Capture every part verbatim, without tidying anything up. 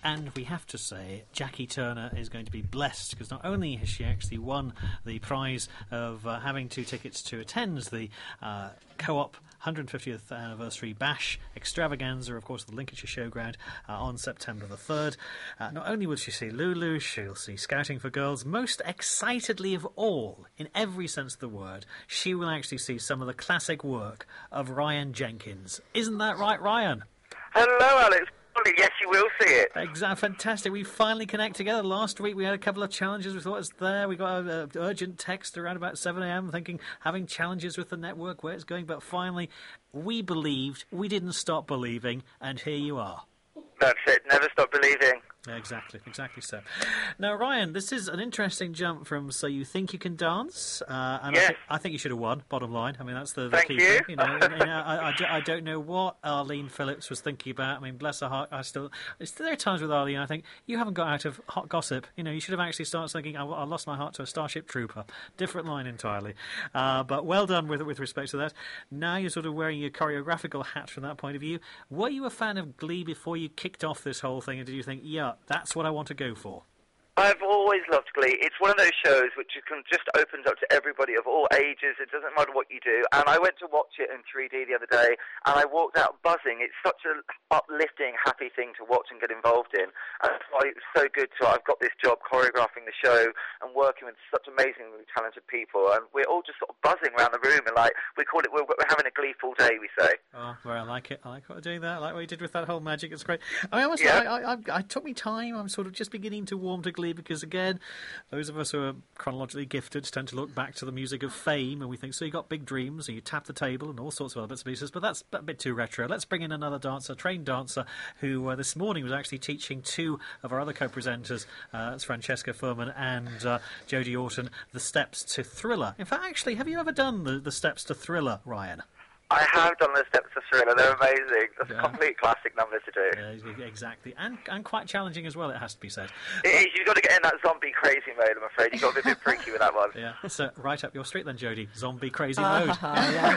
And we have to say, Jackie Turner is going to be blessed, because not only has she actually won the prize of uh, having two tickets to attend the uh, Co-op one hundred fiftieth anniversary bash extravaganza, of course, at the Lincolnshire Showground uh, on September the third. Uh, not only will she see Lulu, she'll see Scouting for Girls. Most excitedly of all, in every sense of the word, she will actually see some of the classic work of Ryan Jenkins. Isn't that right, Ryan? Hello, Alex. Yes, you will see it. Exactly, fantastic. We finally connect together. Last week we had a couple of challenges. We thought it was there. We got an urgent text around about seven a.m. thinking, having challenges with the network, where it's going. But finally, we believed. We didn't stop believing. And here you are. That's it. Never stop believing. Exactly, exactly so. Now, Ryan, this is an interesting jump from So You Think You Can Dance, uh, and yes. I, th- I think you should have won, bottom line. I mean, that's the, the Thank key you. thing. You know, and, you know I, I, do, I don't know what Arlene Phillips was thinking about. I mean, bless her heart, I still... There are times with Arlene, I think, you haven't got out of hot gossip. You know, you should have actually started thinking, I, I lost my heart to a Starship Trooper. Different line entirely. Uh, but well done with with respect to that. Now you're sort of wearing your choreographical hat from that point of view. Were you a fan of Glee before you kicked off this whole thing, and did you think, yeah, that's what I want to go for? I've always loved Glee. It's one of those shows which you can just opens up to everybody of all ages. It doesn't matter what you do. And I went to watch it in three D the other day, and I walked out buzzing. It's such an uplifting, happy thing to watch and get involved in. And that's why it's so good to I've got this job choreographing the show and working with such amazingly talented people. And we're all just sort of buzzing around the room, and like we call it, we're, we're having a gleeful day, we say. Oh, well, I like it. I like what you're doing that. I like what you did with that whole magic. It's great. I mean, I, must yeah. say, I, I, I took me time. I'm sort of just beginning to warm to Glee, because, again, those of us who are chronologically gifted tend to look back to the music of Fame, and we think, so you got Big Dreams, and you tap the table, and all sorts of other bits and pieces, but that's a bit too retro. Let's bring in another dancer, trained dancer, who uh, this morning was actually teaching two of our other co-presenters, uh, that's Francesca Furman and uh, Jodie Orton, the steps to Thriller. In fact, actually, have you ever done the, the steps to Thriller, Ryan? I have done the steps to Thriller. They're amazing. That's yeah. a complete classic number to do. Yeah, exactly. And and quite challenging as well, it has to be said. It is. You've got to get in that zombie crazy mode, I'm afraid. You've got to be a bit freaky with that one. Yeah. So, right up your street then, Jodie. Zombie crazy uh, mode.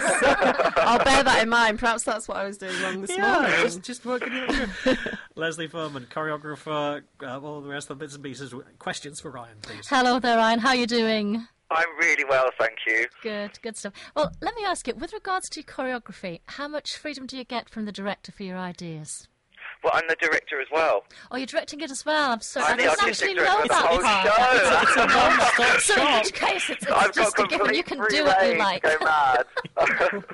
Yes. I'll bear that in mind. Perhaps that's what I was doing wrong this yeah, morning. Just, just working it through. Leslie Furman, choreographer, uh, all the rest of the bits and pieces. Questions for Ryan, please. Hello there, Ryan. How are you doing? I'm really well, thank you. Good, good stuff. Well, let me ask you, with regards to choreography, how much freedom do you get from the director for your ideas? Well, I'm the director as well. Oh, you're directing it as well. I'm sorry, I'm I the didn't artistic actually director know of the that whole part. show. It's a non-stop So in shop. which case, it's, it's I've just got a given. You can do complete what free you like. rein to go mad.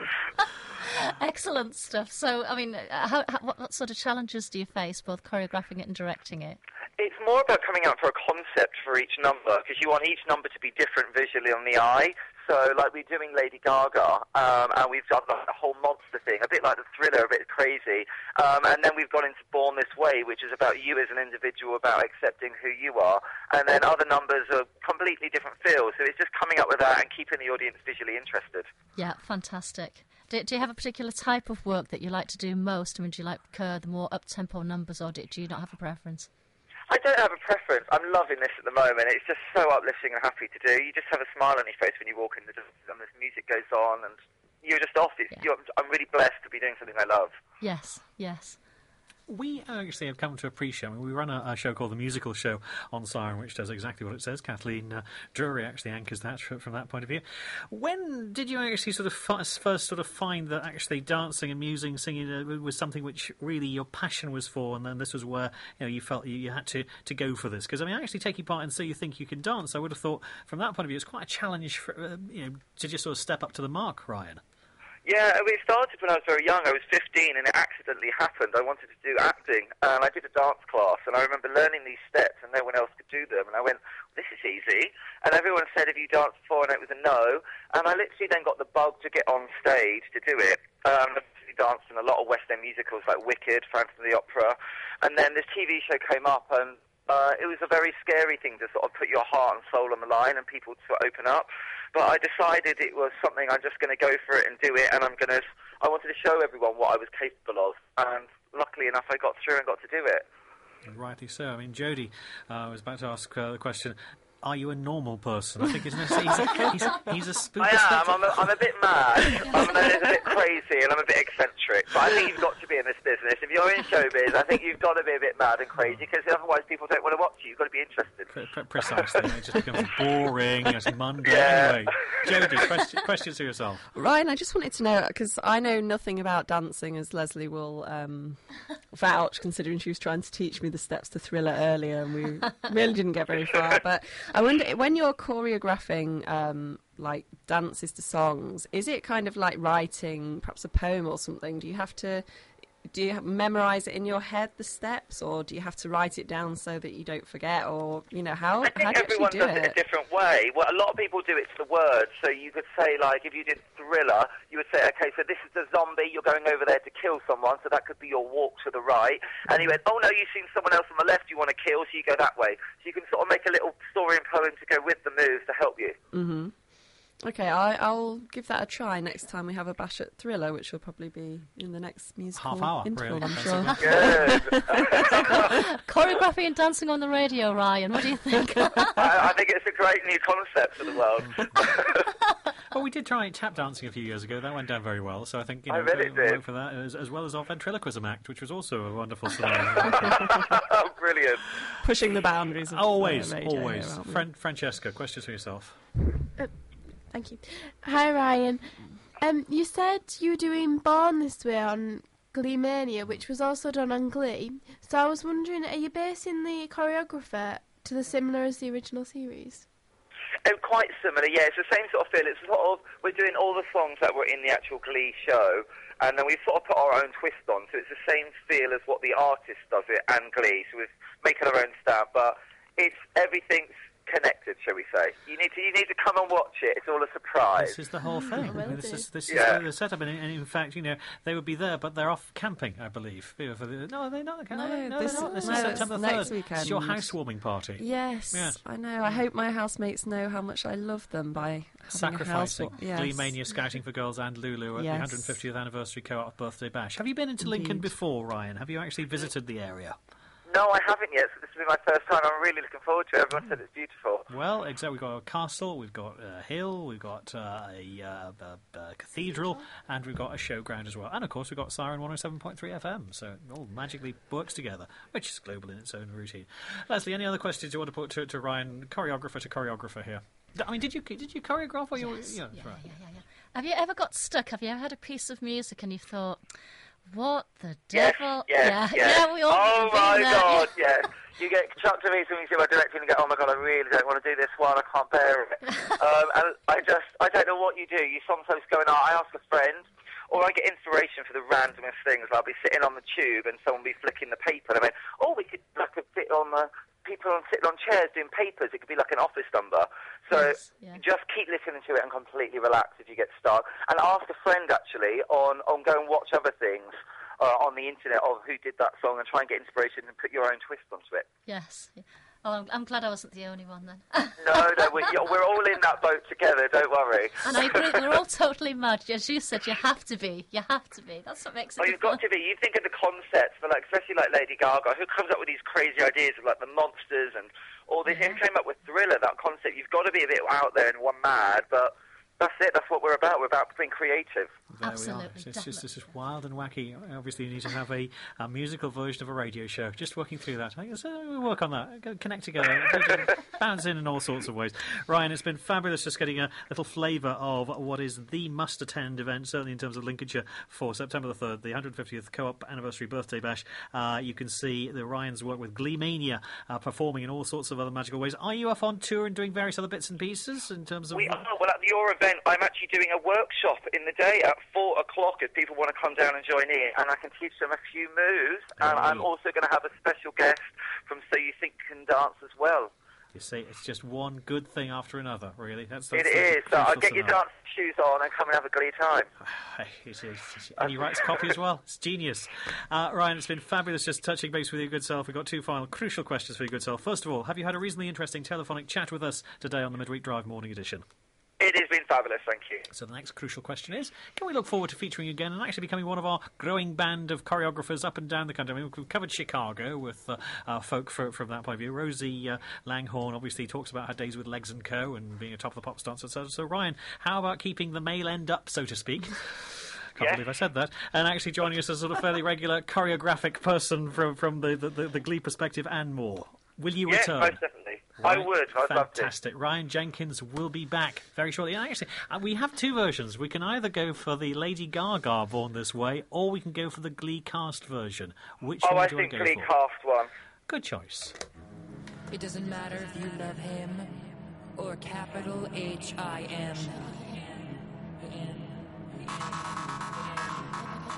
Excellent stuff. So, I mean, how, how, what, what sort of challenges do you face, both choreographing it and directing it? It's more about coming out for a concept for each number, because you want each number to be different visually on the eye. So, like, we're doing Lady Gaga, um, and we've done the whole monster thing, a bit like the Thriller, a bit crazy. Um, and then we've gone into Born This Way, which is about you as an individual, about accepting who you are. And then other numbers are completely different feels. So it's just coming up with that and keeping the audience visually interested. Yeah, fantastic. Do, do you have a particular type of work that you like to do most? I mean, do you like uh, the more up-tempo numbers, or do, do you not have a preference? I don't have a preference. I'm loving this at the moment. It's just so uplifting and happy to do. You just have a smile on your face when you walk in the door, and this music goes on, and you're just off. It's, Yeah. you're, I'm really blessed to be doing something I love. Yes, yes. We actually have come to appreciate, I mean, we run a, a show called The Musical Show on Siren, which does exactly what it says. Kathleen uh, Drury actually anchors that from, from that point of view. When did you actually sort of first, first sort of find that actually dancing and musing, singing uh, was something which really your passion was for, and then this was where, you know, you felt you, you had to, to go for this? Because, I mean, actually taking part in So You Think You Can Dance, I would have thought from that point of view it's quite a challenge for, uh, you know, to just sort of step up to the mark, Ryan. Yeah, it started when I was very young. I was fifteen, and it accidentally happened. I wanted to do acting, and I did a dance class, and I remember learning these steps, and no one else could do them. And I went, this is easy. And everyone said, have you danced before? And it was a no. And I literally then got the bug to get on stage to do it. Um, I danced in a lot of West End musicals like Wicked, Phantom of the Opera. And then this T V show came up, and uh, it was a very scary thing to sort of put your heart and soul on the line and people to open up. But I decided it was something I'm just going to go for it and do it, and I'm going to. I wanted to show everyone what I was capable of, and luckily enough, I got through and got to do it. And rightly so. I mean, Jodie, uh, I was about to ask uh, the question. are you a normal person? I think, isn't it? He's a, he's, he's a spooky. I am. I'm a, I'm a bit mad. I'm a, a bit crazy, and I'm a bit eccentric. But I think you've got to be in this business. If you're in showbiz, I think you've got to be a bit mad and crazy, because otherwise people don't want to watch you. You've got to be interested. Pre- pre- precisely. It just becomes boring. It's mundane. Yeah. Anyway, Jodie, question, questions to yourself. Ryan, I just wanted to know, because I know nothing about dancing, as Leslie will um, vouch, considering she was trying to teach me the steps to Thriller earlier, and we really didn't get very far. But I wonder, when you're choreographing um, like dances to songs, is it kind of like writing perhaps a poem or something? Do you have to do you memorise it in your head, the steps, or do you have to write it down so that you don't forget? Or, you know, how, I think how do you everyone actually do does it? it a different way. Well, a lot of people do it to the words. So you could say, like, if you did Thriller, you would say, okay, so this is the zombie, you're going over there to kill someone, so that could be your walk to the right. And he went, oh no, you've seen someone else on the left you want to kill, so you go that way. So you can sort of make a little story and poem to go with the moves to help you. Mm-hmm. Okay, I, I'll give that a try next time we have a bash at Thriller, which will probably be in the next musical Half hour, interval, really. I'm That's sure. Good. Choreography and dancing on the radio, Ryan. What do you think? I, I think it's a great new concept for the world. Well, we did try tap dancing a few years ago. That went down very well. So I think, you know, I bet it we'll did. work for that, as, as well as our ventriloquism act, which was also a wonderful scenario. Oh, brilliant. Pushing the boundaries of always, uh, radio, always. aren't we? Fran- Francesca, questions for yourself. Thank you. Hi, Ryan. Um, you said you were doing Born This Way on Glee Mania, which was also done on Glee. So I was wondering, are you basing the choreographer to the similar as the original series? Oh, quite similar, yeah. It's the same sort of feel. It's sort of, we're doing all the songs that were in the actual Glee show, and then we sort of put our own twist on. So it's the same feel as what the artist does it and Glee. So we're making our own stamp, but it's everything's connected, shall we say. You need to you need to come and watch it. It's all a surprise. This is the whole thing. will I mean, this do. is this Yeah. is the setup, and in, and in fact, you know, they would be there, but they're off camping, I believe. You know, for the, no, they're not. No, No, no, this- they're not. This no, is it's September next third. weekend. It's your housewarming party. Yes, Yes. I know. I hope my housemates know how much I love them by having Sacrificing a house. Yes. Glee Mania Scouting for Girls and Lulu at Yes. the one hundred fiftieth anniversary Co-op birthday bash. Have you been into Lincoln Indeed. before, Ryan? Have you actually visited the area? No, I haven't yet, so this will be my first time. I'm really looking forward to it. Everyone said it's beautiful. Well, exactly. We've got a castle, we've got a hill, we've got uh, a, uh, a, a cathedral, and we've got a showground as well. And, of course, we've got Siren one oh seven point three F M, so it all magically works together, which is global in its own routine. Leslie, any other questions you want to put to, to Ryan, choreographer to choreographer here? I mean, did you did you choreograph or you? Yes. Yeah, Yeah, right. yeah, yeah, yeah. Have you ever got stuck? Have you ever had a piece of music and you thought, what the Yes, devil? yes, yeah, yes. yeah, we all Oh been my there. God, yeah. You get chucked to me when you see my director and you go, oh my God, I really don't want to do this one. I can't bear it. um, and I just, I don't know what you do. You sometimes go and I ask a friend, or I get inspiration for the randomest things. I'll be sitting on the tube and someone will be flicking the paper. And I mean, oh, we could like a bit on the people on sitting on chairs doing papers. It could be like an office number. So Yes, yeah. just keep listening to it and completely relax if you get stuck. And ask a friend actually on, on go and watch other things uh, on the internet of who did that song and try and get inspiration and put your own twist onto it. Yes. Yeah. Oh, I'm, I'm glad I wasn't the only one then. No, no, we're, we're all in that boat together. Don't worry. And I agree, we're all totally mad. As you said, you have to be. You have to be. That's what makes it Oh, you've fun. got to be. You think of the concepts, but like especially like Lady Gaga, who comes up with these crazy ideas of like the monsters and all this. Yeah. Who came up with Thriller? That concept. You've got to be a bit out there and one mad, but that's it. That's what we're about. We're about being creative. There Absolutely, we are. It's, it's just definitely. it's just wild and wacky. Obviously, you need to have a, a musical version of a radio show. Just working through that. I guess uh, we'll work on that. Go connect together. Bounce in in all sorts of ways. Ryan, it's been fabulous just getting a little flavour of what is the must-attend event, certainly in terms of Lincolnshire, for September the third, the one hundred fiftieth Co-op Anniversary Birthday Bash. Uh, you can see the Ryan's work with Glee Mania uh, performing in all sorts of other magical ways. Are you off on tour and doing various other bits and pieces in terms of... We are. Well, at your event, I'm actually doing a workshop in the day at four o'clock if people want to come down and join in, and I can teach them a few moves. And I'm also going to have a special guest from So You Think You Can Dance as well. You see, it's just one good thing after another, really. That's, that's It the is. So I'll crucial get your scenario. dance shoes on and come and have a Glee time. It is. And he writes copy as well. It's genius. Uh, Ryan, it's been fabulous just touching base with your good self. We've got two final crucial questions for your good self. First of all, have you had a reasonably interesting telephonic chat with us today on the Midweek Drive Morning Edition? It has been fabulous, thank you. So the next crucial question is, can we look forward to featuring you again and actually becoming one of our growing band of choreographers up and down the country? I mean, we've covered Chicago with uh, our folk for, from that point of view. Rosie uh, Langhorne obviously talks about her days with Legs and Co. and being a top of the pops dancer. So, so Ryan, how about keeping the male end up, so to speak? Can't Yes. believe I said that. And actually joining us as a sort of fairly regular choreographic person from, from the, the, the, the Glee perspective and more. Will you Yes, return? most definitely. I Right. would. I'd love to. Fantastic. Ryan Jenkins will be back very shortly. And actually, uh, we have two versions. We can either go for the Lady Gaga Born This Way, or we can go for the Glee cast version. Which Oh, one I do you want think to go Glee for? cast one. Good choice. It doesn't matter if you love him or capital H I M.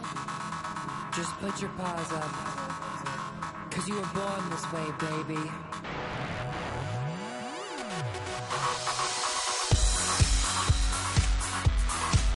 Just put your paws up, 'cause you were born this way, baby.